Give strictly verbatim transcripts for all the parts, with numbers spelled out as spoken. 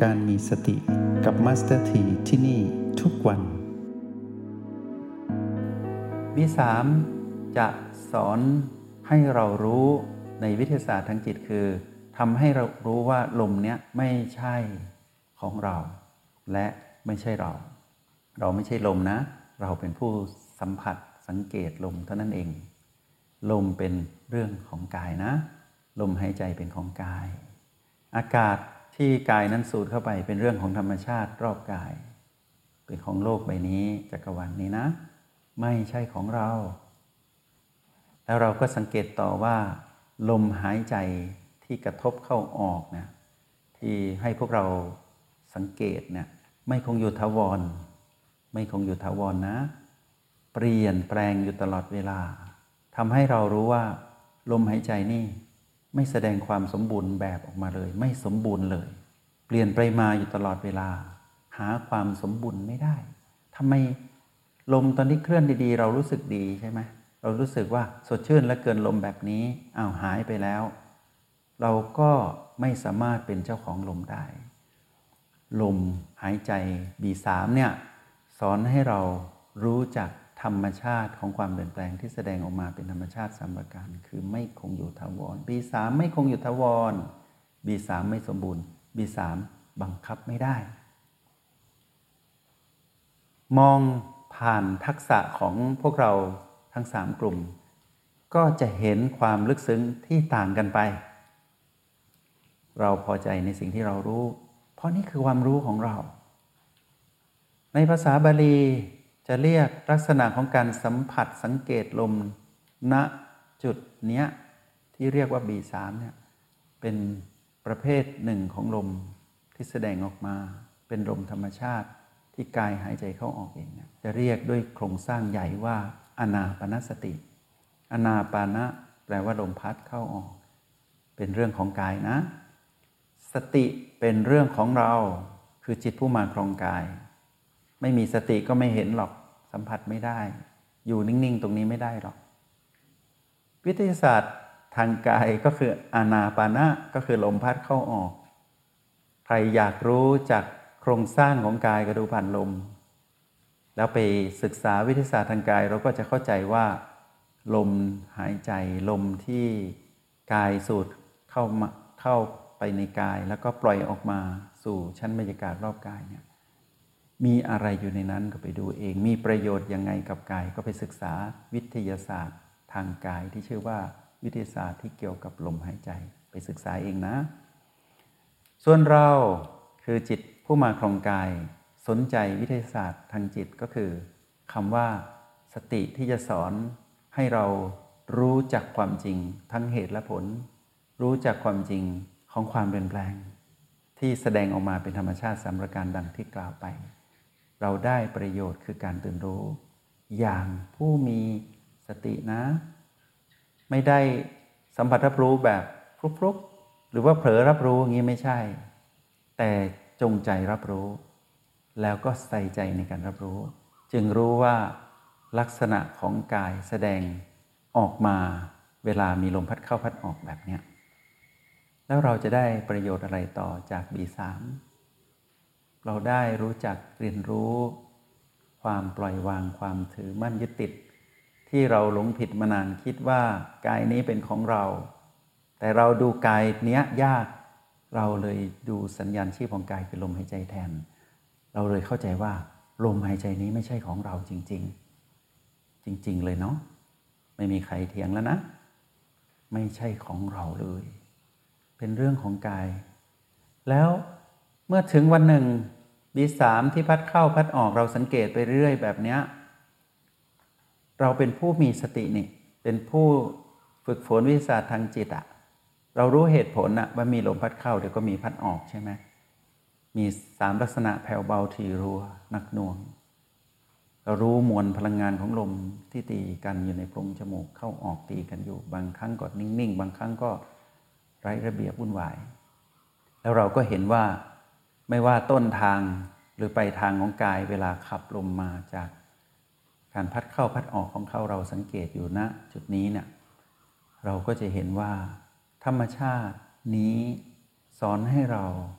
การมีสติกับมาสเตอร์ทีที่นี่ทุกวัน บี สาม จะสอนให้เรารู้ในวิทยาศาสตร์ทางจิตคือทำให้เรารู้ว่าลมเนี้ยไม่ใช่ของเราและไม่ใช่เราเราไม่ใช่ลมนะเราเป็นผู้สัมผัสสังเกตลมเท่านั้นเองลมเป็นเรื่องของกายนะลมหายใจเป็นของกายอากาศที่กายนั้นสูดเข้าไปเป็นเรื่องของธรรมชาติรอบกายเป็นของโลกใบนี้จักรวาลนี้นะไม่ใช่ของเราแล้วเราก็สังเกตต่อว่าลมหายใจที่กระทบเข้าออกเนี่ยที่ให้พวกเราสังเกตเนี่ยไม่คงอยู่ถาวรไม่คงอยู่ถาวรนะเปลี่ยนแปลงอยู่ตลอดเวลาทำให้เรารู้ว่าลมหายใจนี่ไม่แสดงความสมบูรณ์แบบออกมาเลยไม่สมบูรณ์เลยเปลี่ยนไปมาอยู่ตลอดเวลาหาความสมบูรณ์ไม่ได้ทำไมลมตอนที่เคลื่อนดีๆเรารู้สึกดีใช่ไหมเรารู้สึกว่าสดชื่นและเกินลมแบบนี้อ้าวหายไปแล้วเราก็ไม่สามารถเป็นเจ้าของลมได้ลมหายใจ บี สาม เนี่ยสอนให้เรารู้จักธรรมชาติของความเปลี่ยนแปลงที่แสดงออกมาเป็นธรรมชาติสามประการคือไม่คงอยู่ถาวร บี สาม ไม่คงอยู่ถาวร บี สาม ไม่สมบูรณ์ บี สาม บังคับไม่ได้มองผ่านทักษะของพวกเราทั้งสามกลุ่มก็จะเห็นความลึกซึ้งที่ต่างกันไปเราพอใจในสิ่งที่เรารู้เพราะนี่คือความรู้ของเราในภาษาบาลีจะเรียกลักษณะของการสัมผัสสังเกตลมณจุดเนี้ยที่เรียกว่า บี สาม เนี่ยเป็นประเภทหนึ่งของลมที่แสดงออกมาเป็นลมธรรมชาติที่กายหายใจเข้าออกเองเนี่ยจะเรียกด้วยโครงสร้างใหญ่ว่าอานาปานสติอานาปานะแปลว่าลมพัดเข้าออกเป็นเรื่องของกายนะสติเป็นเรื่องของเราคือจิตผู้มาครองกายไม่มีสติก็ไม่เห็นหรอกสัมผัสไม่ได้อยู่นิ่งๆตรงนี้ไม่ได้หรอกวิทยาศาสตร์ทางกายก็คืออานาปานะก็คือลมพัดเข้าออกใครอยากรู้จากโครงสร้างของกายก็ดูผ่านลมแล้วไปศึกษาวิทยาศาสตร์ทางกายเราก็จะเข้าใจว่าลมหายใจลมที่กายสูดเข้ามาเข้าไปในกายแล้วก็ปล่อยออกมาสู่ชั้นบรรยากาศรอบกายเนี่ยมีอะไรอยู่ในนั้นก็ไปดูเองมีประโยชน์ยังไงกับกายก็ไปศึกษาวิทยาศาสตร์ทางกายที่ชื่อว่าวิทยาศาสตร์ที่เกี่ยวกับลมหายใจไปศึกษาเองนะส่วนเราคือจิตผู้มาครองกายสนใจวิทยาศาสตร์ทางจิตก็คือคำว่าสติที่จะสอนให้เรารู้จักความจริงทั้งเหตุและผลรู้จักความจริงของความเปลี่ยนแปลงที่แสดงออกมาเป็นธรรมชาติสามประการดังที่กล่าวไปเราได้ประโยชน์คือการตื่นรู้อย่างผู้มีสตินะไม่ได้สัมผัสรับรู้แบบฟลุกๆหรือว่าเผลอรับรู้อย่างนี้ไม่ใช่แต่จงใจรับรู้แล้วก็ใส่ใจในการรับรู้จึงรู้ว่าลักษณะของกายแสดงออกมาเวลามีลมพัดเข้าพัดออกแบบนี้แล้วเราจะได้ประโยชน์อะไรต่อจาก บี สาม เราได้รู้จักเรียนรู้ความปล่อยวางความถือมั่นยึดติดที่เราหลงผิดมานานคิดว่ากายนี้เป็นของเราแต่เราดูกายเนี้ยยากเราเลยดูสัญญาณชีพของกายเป็นลมหายใจแทนเราเลยเข้าใจว่าลมหายใจนี้ไม่ใช่ของเราจริงๆจริงๆเลยเนาะไม่มีใครเถียงแล้วนะไม่ใช่ของเราเลยเป็นเรื่องของกายแล้วเมื่อถึงวันหนึ่ง บี สาม ที่พัดเข้าพัดออกเราสังเกตไปเรื่อยแบบนี้เราเป็นผู้มีสตินี่เป็นผู้ฝึกฝนวิทยาศาสตร์ทางจิตอะเรารู้เหตุผลอะว่ามีลมพัดเข้าเดี๋ยวก็มีพัดออกใช่ไหมมีสามลักษณะแผ่วเบาถี่รัวหนักหน่วงเรารู้มวลพลังงานของลมที่ตีกันอยู่ในโพรงจมูกเข้าออกตีกันอยู่บางครั้งก็นิ่งๆบางครั้งก็ไร้ระเบียบวุ่นวายแล้วเราก็เห็นว่าไม่ว่าต้นทางหรือปลายทางของกายเวลาขับลมมาจากการพัดเข้าพัดออกของเขาเราสังเกตอยู่ณจุดนี้เนี่ยเราก็จะเห็นว่าธรรมชาตินี้สอนให้เรา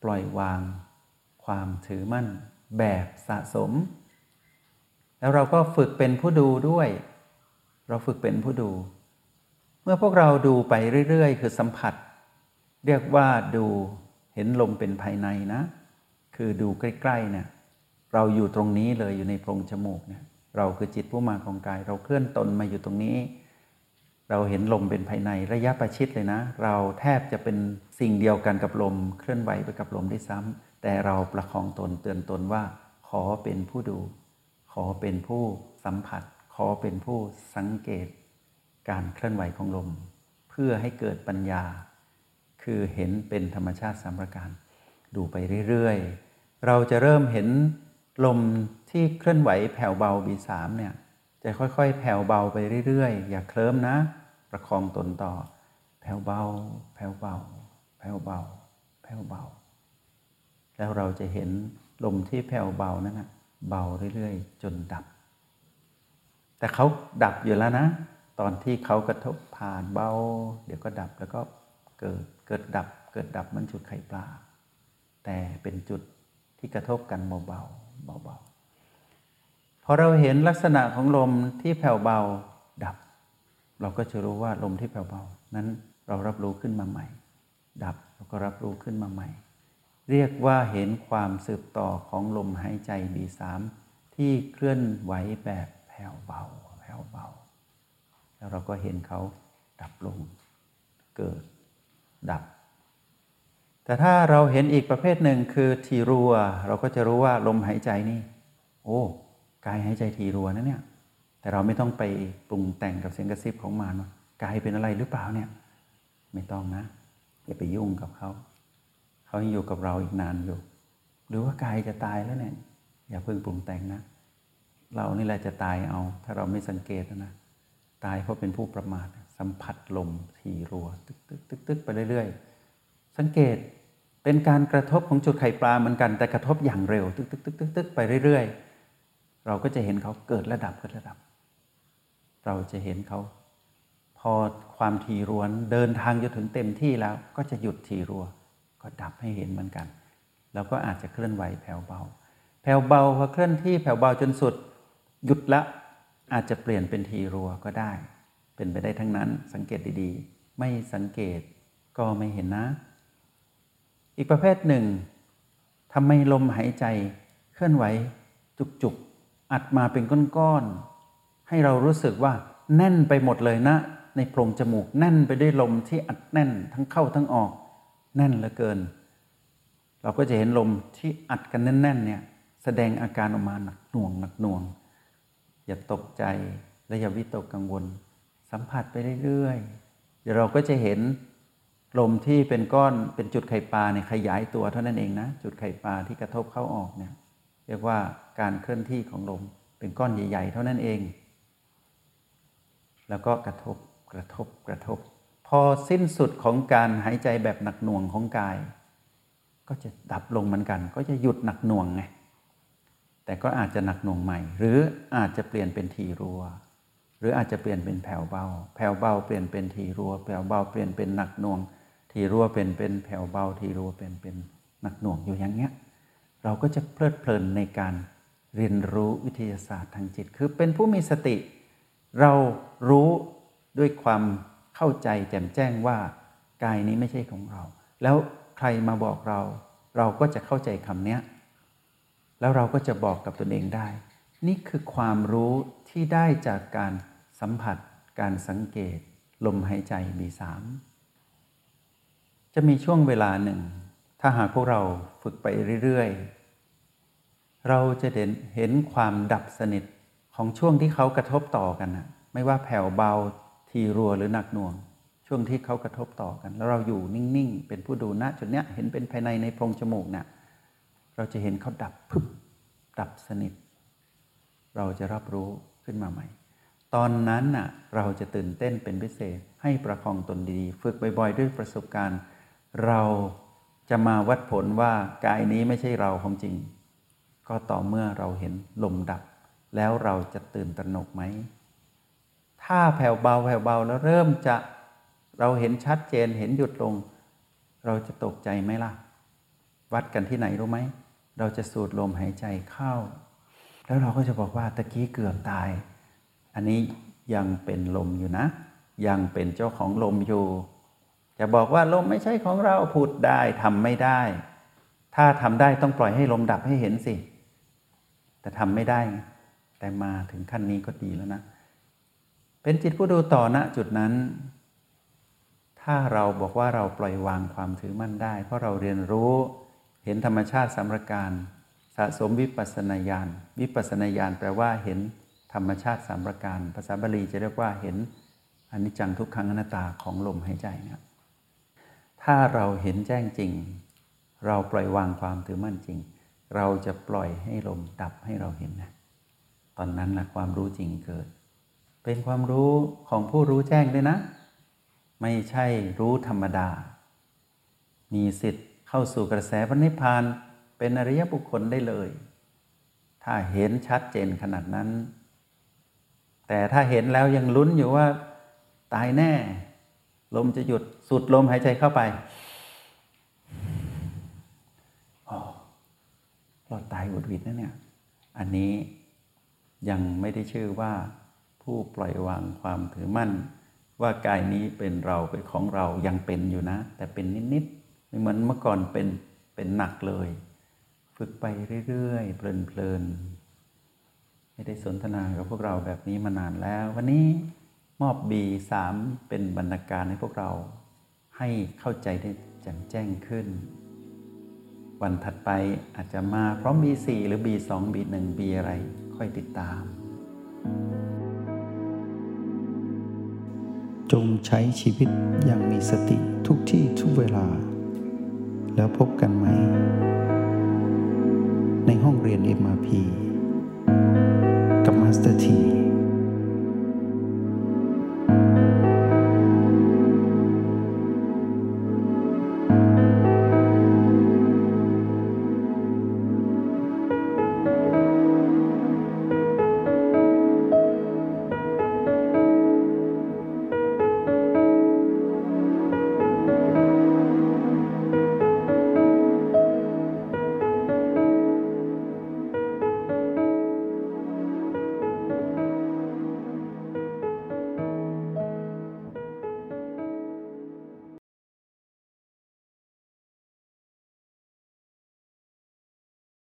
ปล่อยวางความถือมั่นแบบสะสมแล้วเราก็ฝึกเป็นผู้ดูด้วยเราฝึกเป็นผู้ดูเมื่อพวกเราดูไปเรื่อยๆคือสัมผัสเรียกว่าดูเห็นลมเป็นภายในนะคือดูใกล้ๆเนี่ยเราอยู่ตรงนี้เลยอยู่ในโพรงจมูกเนี่ยเราคือจิตผู้มาของกายเราเคลื่อนตนมาอยู่ตรงนี้เราเห็นลมเป็นภายในระยะประชิดเลยนะเราแทบจะเป็นสิ่งเดียวกันกับลมเคลื่อนไหวไปกับลมได้ซ้ำแต่เราประคองตนเตือนตนว่าขอเป็นผู้ดูขอเป็นผู้สัมผัสขอเป็นผู้สังเกตการเคลื่อนไหวของลมเพื่อให้เกิดปัญญาคือเห็นเป็นธรรมชาติสามประการดูไปเรื่อยๆเราจะเริ่มเห็นลมที่เคลื่อนไหวแผ่วเบา บี สาม เนี่ยจะค่อยๆแผ่วเบาไปเรื่อยๆอย่าเคลิ้มนะประคองตนต่อแผ่วเบาแผ่วเบาแผ่วเบาแผ่วเบาแล้วเราจะเห็นลมที่แผ่วเบานั้นนะเบาเรื่อยๆจนดับแต่เขาดับอยู่แล้วนะตอนที่เขากระทบผ่านเบาเดี๋ยวก็ดับแล้วก็เกิดเกิดดับเกิดดับมันจุดไข่ปลาแต่เป็นจุดที่กระทบกันเบาๆเบาๆพอเราเห็นลักษณะของลมที่แผ่วเบาดับเราก็จะรู้ว่าลมที่แผ่วเบานั้นเรารับรู้ขึ้นมาใหม่ดับเราก็รับรู้ขึ้นมาใหม่เรียกว่าเห็นความสืบต่อของลมหายใจ บี สาม ที่เคลื่อนไหวแบบแผ่วเบาแผ่วเบาแล้วเราก็เห็นเขาดับลงเกิดดับแต่ถ้าเราเห็นอีกประเภทหนึ่งคือทีรัวเราก็จะรู้ว่าลมหายใจนี่โอ้กายหายใจทีรัวนะเนี่ยแต่เราไม่ต้องไปปรุงแต่งกับเสียงกระซิบของมารว่ากายเป็นอะไรหรือเปล่าเนี่ยไม่ต้องนะอย่าไปยุ่งกับเขาเขายังอยู่กับเราอีกนานอยู่หรือว่ากายจะตายแล้วเนี่ยอย่าเพิ่งปรุงแต่งนะเรานี่แหละจะตายเอาถ้าเราไม่สังเกตนะตายเพราะเป็นผู้ประมาทสัมผัสลมทีรัวตึกตึกตึกตึกไปเรื่อยๆสังเกตเป็นการกระทบของจุดไข่ปลาเหมือนกันแต่กระทบอย่างเร็วตึกตึกตึกตึกตึกไปเรื่อยๆเราก็จะเห็นเขาเกิดระดับเกิดระดับเราจะเห็นเขาพอความทีรัวเดินทางจนถึงเต็มที่แล้วก็จะหยุดทีรัวก็ดับให้เห็นเหมือนกันแล้วก็อาจจะเคลื่อนไหวแผ่วเบาแผ่วเบาพอเคลื่อนที่แผ่วเบาจนสุดหยุดละอาจจะเปลี่ยนเป็นทีรัวก็ได้เป็นไปได้ทั้งนั้นสังเกตดีๆไม่สังเกตก็ไม่เห็นนะอีกประเภทหนึ่งทำไมลมหายใจเคลื่อนไหวจุกๆอัดมาเป็นก้อนๆให้เรารู้สึกว่าแน่นไปหมดเลยนะในโพรงจมูกแน่นไปด้วยลมที่อัดแน่นทั้งเข้าทั้งออกแน่นเหลือเกินเราก็จะเห็นลมที่อัดกันแน่นๆเนี่ยแสดงอาการออกมาหนักหน่วงหนักหน่วงอย่าตกใจและอย่าวิตกกังวลสัมผัสไปเรื่อยๆเดี๋ยวเราก็จะเห็นลมที่เป็นก้อนเป็นจุดไข่ปลาเนี่ยขยายตัวเท่านั้นเองนะจุดไข่ปลาที่กระทบเข้าออกเนี่ยเรียกว่าการเคลื่อนที่ของลมเป็นก้อนใหญ่ๆเท่านั้นเองแล้วก็กระทบกระทบกระทบพอสิ้นสุดของการหายใจแบบหนักหน่วงของกายก็จะดับลงเหมือนกันก็จะหยุดหนักหน่วงไงแต่ก็อาจจะหนักหน่วงใหม่หรืออาจจะเปลี่ยนเป็นทีรัวหรืออาจจะเปลี่ยนเป็นแผ่วเบาแผ่วเบาเปลี่ยนเป็นทีรัวแผ่วเบาเปลี่ยนเป็นหนักหน่วงทีรัวเปลี่ยนเป็นแผ่วเบาทีรัวเปลี่ยนเป็นหนักหน่วงอยู่อย่างเงี้ยเราก็จะเพลิดเพลินในการเรียนรู้วิทยาศาสตร์ทางจิตคือเป็นผู้มีสติเรารู้ด้วยความเข้าใจแจ่มแจ้งว่ากายนี้ไม่ใช่ของเราแล้วใครมาบอกเราเราก็จะเข้าใจคำนี้แล้วเราก็จะบอกกับตนเองได้นี่คือความรู้ที่ได้จากการสัมผัสการสังเกตลมหายใจ บี สาม จะมีช่วงเวลาหนึ่งถ้าหากพวกเราฝึกไปเรื่อยๆเราจะเห็นเห็นความดับสนิทของช่วงที่เขากระทบต่อกันนะไม่ว่าแผ่วเบาทีรัวหรือหนักหน่วงช่วงที่เขากระทบต่อกันแล้วเราอยู่นิ่งๆเป็นผู้ดูณจุดเนี้ยเห็นเป็นภายในในโพรงจมูกเนี่ยเราจะเห็นเขาดับพึบดับสนิทเราจะรับรู้ขึ้นมาใหม่ตอนนั้นน่ะเราจะตื่นเต้นเป็นพิเศษให้ประคองตนดีๆฝึกบ่อยๆด้วยประสบการณ์เราจะมาวัดผลว่ากายนี้ไม่ใช่เราของจริงก็ต่อเมื่อเราเห็นลมดับแล้วเราจะตื่นตระหนกไหมถ้าแผ่วเบาแผ่วเบาแล้วเริ่มจะเราเห็นชัดเจนเห็นหยุดลงเราจะตกใจไหมล่ะวัดกันที่ไหนรู้ไหมเราจะสูดลมหายใจเข้าแล้วเราก็จะบอกว่าตะกี้เกือบตายอันนี้ยังเป็นลมอยู่นะยังเป็นเจ้าของลมอยู่จะบอกว่าลมไม่ใช่ของเราพูดได้ทำไม่ได้ถ้าทำได้ต้องปล่อยให้ลมดับให้เห็นสิแต่ทำไม่ได้แต่มาถึงขั้นนี้ก็ดีแล้วนะเป็นจิตผู้ดูต่อณจุดนั้นถ้าเราบอกว่าเราปล่อยวางความถือมั่นได้เพราะเราเรียนรู้เห็นธรรมชาติสามประการสะสมวิปัสสนาญาณวิปัสสนาญาณแปลว่าเห็นธรรมชาติสามประการภาษาบาลีจะเรียกว่าเห็นอนิจจังทุกขังอนัตตาของลมหายใจเนี่ยถ้าเราเห็นแจ้งจริงเราปล่อยวางความถือมั่นจริงเราจะปล่อยให้ลมดับให้เราเห็นนะตอนนั้นแหละความรู้จริงเกิดเป็นความรู้ของผู้รู้แจ้งด้วยนะไม่ใช่รู้ธรรมดามีสิทธิ์เข้าสู่กระแสพระนิพพานเป็นอริยบุคคลได้เลยถ้าเห็นชัดเจนขนาดนั้นแต่ถ้าเห็นแล้วยังลุ้นอยู่ว่าตายแน่ลมจะหยุดสูดลมหายใจเข้าไปอ๋อเราตายหวุดหวิดนะเนี่ยอันนี้ยังไม่ได้ชื่อว่าผู้ปล่อยวางความถือมั่นว่ากายนี้เป็นเราเป็นของเรายังเป็นอยู่นะแต่เป็นนิดๆไม่เหมือนเมื่อก่อนเป็นเป็นหนักเลยฝึกไปเรื่อยๆเพลินๆไม่ได้สนทนากับพวกเราแบบนี้มานานแล้ววันนี้มอบ บี สาม เป็นบรรณาการให้พวกเราให้เข้าใจได้แจ่มแจ้งขึ้นวันถัดไปอาจจะมาพร้อม บี สี่ หรือ บี สอง บี หนึ่ง บี อะไรค่อยติดตามจงใช้ชีวิตอย่างมีสติทุกที่ทุกเวลาแล้วพบกันไหมในห้องเรียน เอ็ม อาร์ พี กับมาสเตอร์ ที